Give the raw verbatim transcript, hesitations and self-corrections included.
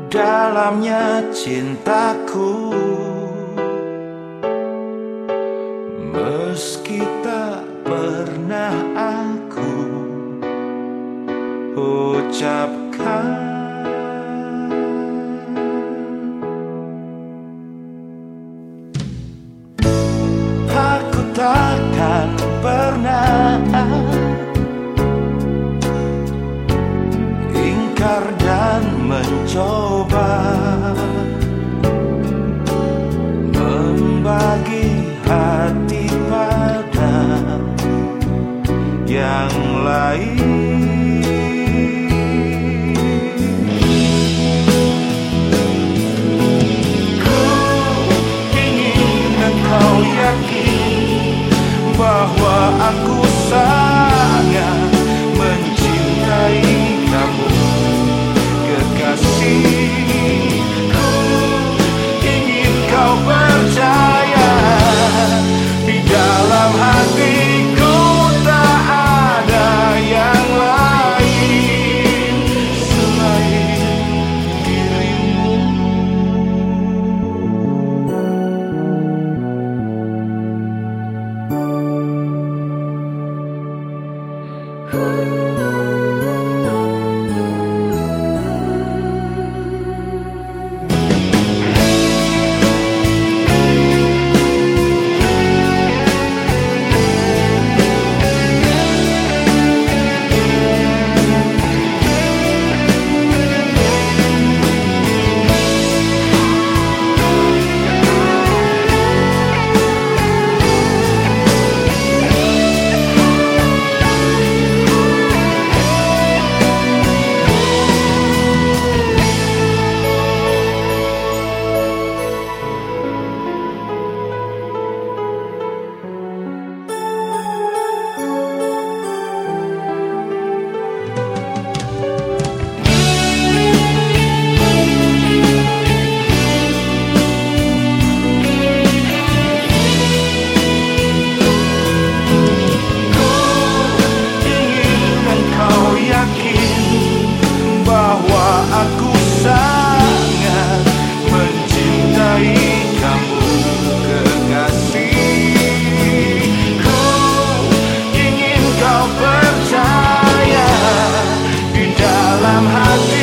dalamnya cintaku, meski tak pernah aku ucapkan. Aku takkan pernah ingkar dan mencoba membagi hati pada yang lain. Ku ingin engkau yakin bahwa aku sangat mencintai kamu, kekasih. Ku ingin kau percaya, di dalam hatiku tak ada yang lain selain dirimu. Bahwa aku sangat mencintai kamu, kekasih. Ku ingin kau percaya, di dalam hati